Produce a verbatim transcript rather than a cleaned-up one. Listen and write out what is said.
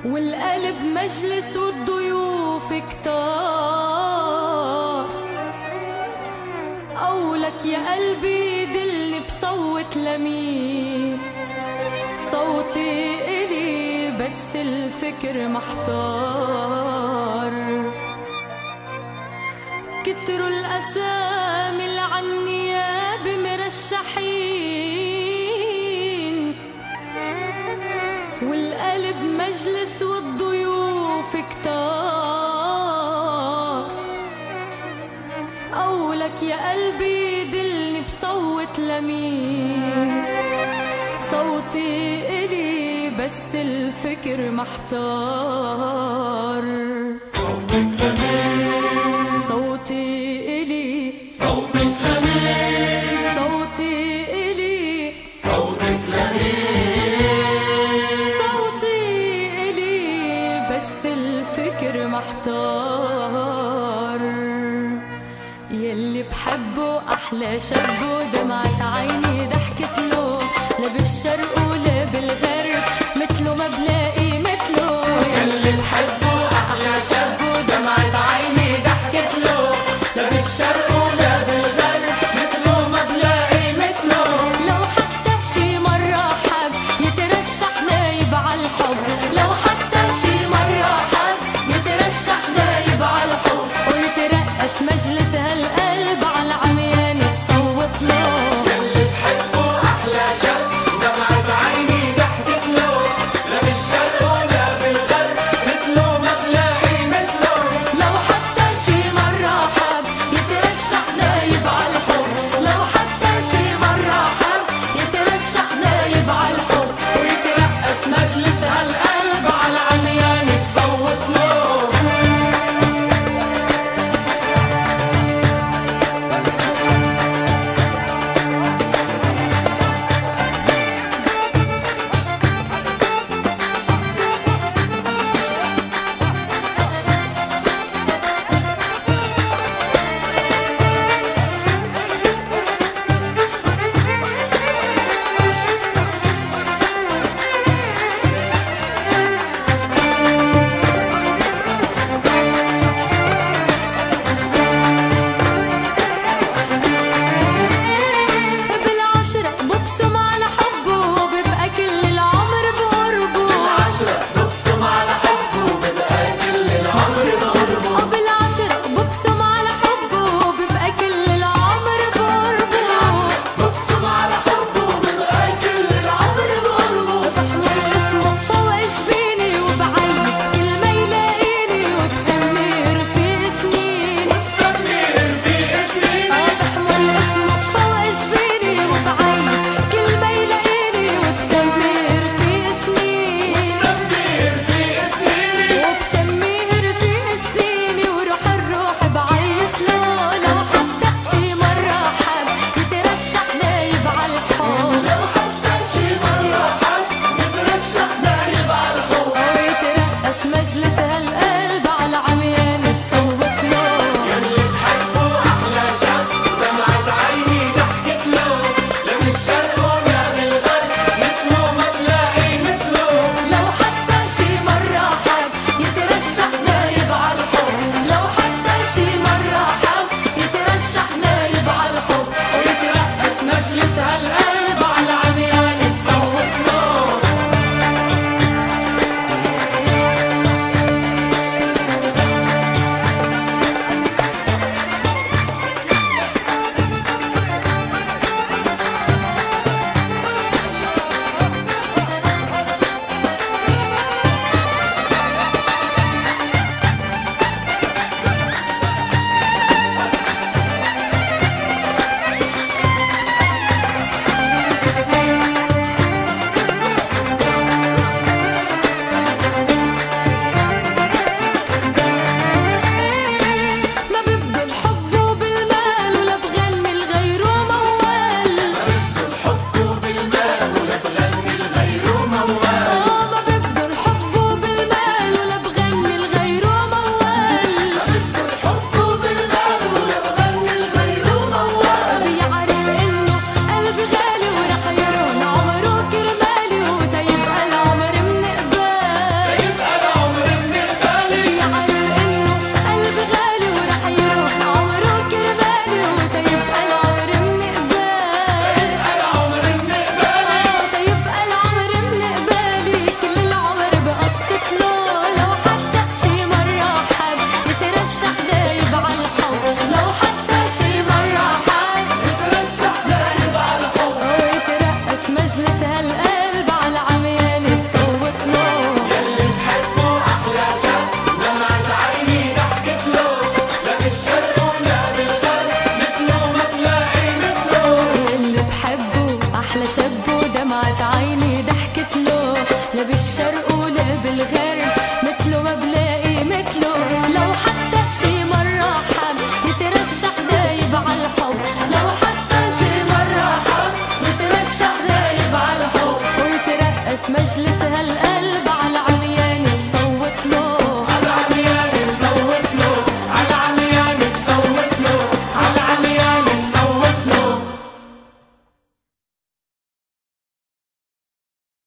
والقلب مجلس والضيوف كتار. قولك يا قلبي دلني بصوت لمين، صوتي إلي بس الفكر محتار. كتروا الأسامي اللي عالنيابة مرشحين، والقلب مجلس والضيوف كتار. قولك يا قلبي دلني بصوت لمين، صوتي إلي بس الفكر محتار. صوتك لمين، صوتي إلي، صوتك لمين، صوتي إلي، صوتك لمين، صوتي إلي بس الفكر محتار. يلي بحبه أحلى شبه، دمعت عيني ضحكت له، لا بالشرق ولا بالغرب مثله ما بلاقي مثله. يلي بحبه أحلى شبه، دمعت عيني ضحكت له، لا بالشرق ولا بالغرب مثله ما بلاقي مثله. لو حتى شي مرة حب يترشح نايب عالحب، لو حتى شي مرة حب يترشح نايب عالحب، ويترقص مجلس هالقلب عالعميان بصوت له. يلي بحبه أحلى شب، دمعت عيني ضحكت له، مجلس هالقلب